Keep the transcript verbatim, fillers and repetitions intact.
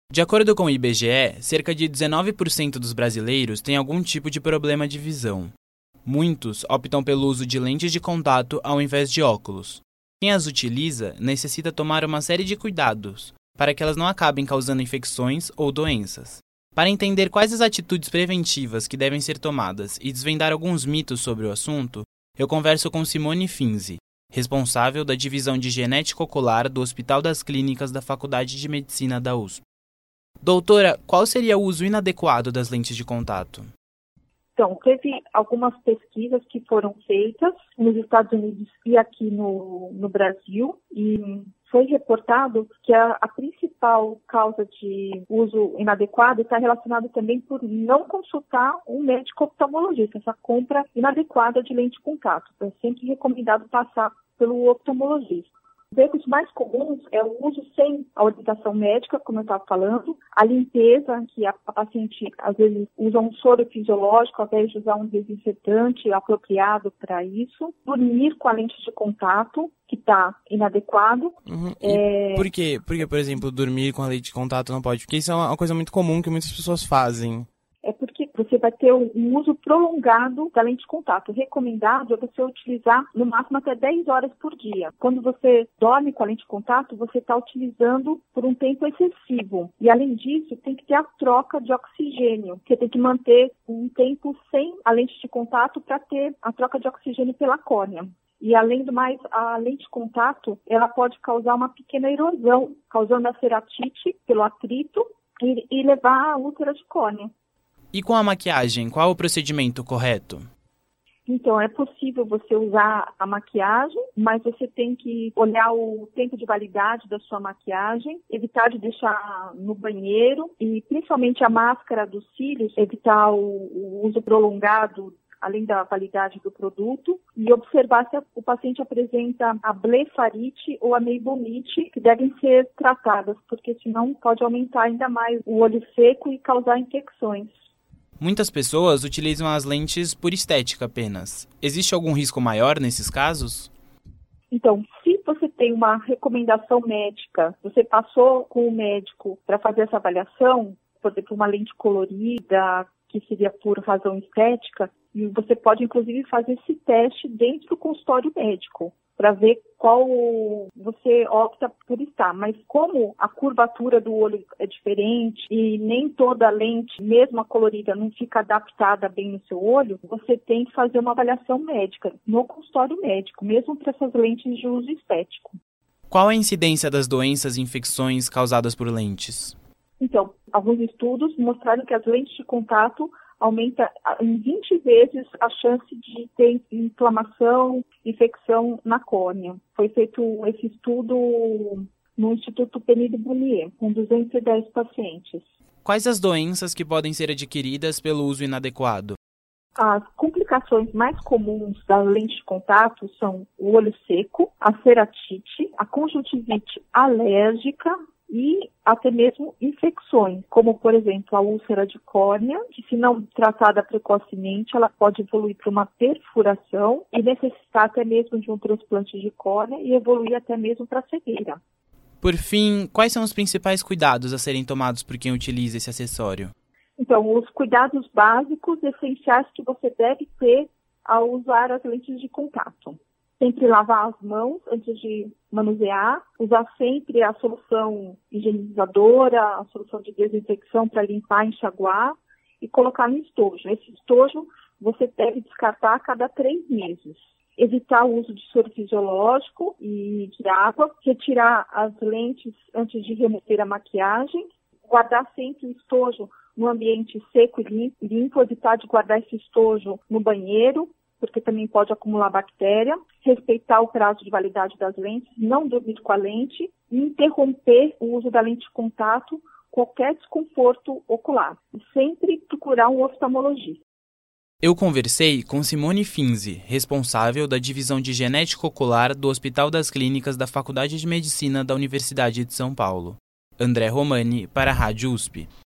De acordo com o I B G E, cerca de dezenove por cento dos brasileiros têm algum tipo de problema de visão. Muitos optam pelo uso de lentes de contato ao invés de óculos. Quem as utiliza necessita tomar uma série de cuidados para que elas não acabem causando infecções ou doenças. Para entender quais as atitudes preventivas que devem ser tomadas e desvendar alguns mitos sobre o assunto, eu converso com Simone Finzi, responsável da Divisão de Genética Ocular do Hospital das Clínicas da Faculdade de Medicina da U S P. Doutora, qual seria o uso inadequado das lentes de contato? Então, teve algumas pesquisas que foram feitas nos Estados Unidos e aqui no, no Brasil, e foi reportado que a, a principal causa de uso inadequado está relacionada também por não consultar um médico oftalmologista, essa compra inadequada de lente de contato. É sempre recomendado passar pelo oftalmologista. Os erros mais comuns é o uso sem a orientação médica, como eu estava falando, a limpeza, que a, a paciente às vezes usa um soro fisiológico ao invés de usar um desinfetante apropriado para isso, dormir com a lente de contato, que está inadequado. Uhum. É... Por quê? Porque, por exemplo, dormir com a lente de contato não pode? Porque isso é uma coisa muito comum que muitas pessoas fazem. É porque você vai ter um uso prolongado da lente de contato. O recomendado é você utilizar no máximo até dez horas por dia. Quando você dorme com a lente de contato, você está utilizando por um tempo excessivo. E além disso, tem que ter a troca de oxigênio. Você tem que manter um tempo sem a lente de contato para ter a troca de oxigênio pela córnea. E além do mais, a lente de contato, ela pode causar uma pequena erosão, causando a ceratite pelo atrito e, e levar a úlcera de córnea. E com a maquiagem, qual o procedimento correto? Então, é possível você usar a maquiagem, mas você tem que olhar o tempo de validade da sua maquiagem, evitar de deixar no banheiro e principalmente a máscara dos cílios, evitar o, o uso prolongado além da validade do produto, e observar se o paciente apresenta a blefarite ou a meibomite, que devem ser tratadas, porque senão pode aumentar ainda mais o olho seco e causar infecções. Muitas pessoas utilizam as lentes por estética apenas. Existe algum risco maior nesses casos? Então, se você tem uma recomendação médica, você passou com o médico para fazer essa avaliação, por exemplo, uma lente colorida, que seria por razão estética, e você pode, inclusive, fazer esse teste dentro do consultório médico, para ver qual você opta por estar. Mas como a curvatura do olho é diferente e nem toda lente, mesmo a colorida, não fica adaptada bem no seu olho, você tem que fazer uma avaliação médica no consultório médico, mesmo para essas lentes de uso estético. Qual a incidência das doenças e infecções causadas por lentes? Então, alguns estudos mostraram que as lentes de contato aumenta em vinte vezes a chance de ter inflamação, infecção na córnea. Foi feito esse estudo no Instituto Penile Brunier, com duzentos e dez pacientes. Quais as doenças que podem ser adquiridas pelo uso inadequado? As complicações mais comuns da lente de contato são o olho seco, a ceratite, a conjuntivite alérgica, e até mesmo infecções, como, por exemplo, a úlcera de córnea, que se não tratada precocemente, ela pode evoluir para uma perfuração e necessitar até mesmo de um transplante de córnea e evoluir até mesmo para cegueira. Por fim, quais são os principais cuidados a serem tomados por quem utiliza esse acessório? Então, os cuidados básicos, essenciais que você deve ter ao usar as lentes de contato. Sempre lavar as mãos antes de manusear, usar sempre a solução higienizadora, a solução de desinfecção para limpar e enxaguar e colocar no estojo. Esse estojo você deve descartar a cada três meses. Evitar o uso de soro fisiológico e de água, retirar as lentes antes de remover a maquiagem, guardar sempre o estojo no ambiente seco e limpo, evitar de guardar esse estojo no banheiro, porque também pode acumular bactéria, respeitar o prazo de validade das lentes, não dormir com a lente e interromper o uso da lente de contato, qualquer desconforto ocular. E sempre procurar um oftalmologista. Eu conversei com Simone Finzi, responsável da Divisão de Genética Ocular do Hospital das Clínicas da Faculdade de Medicina da Universidade de São Paulo. André Romani, para a Rádio U S P.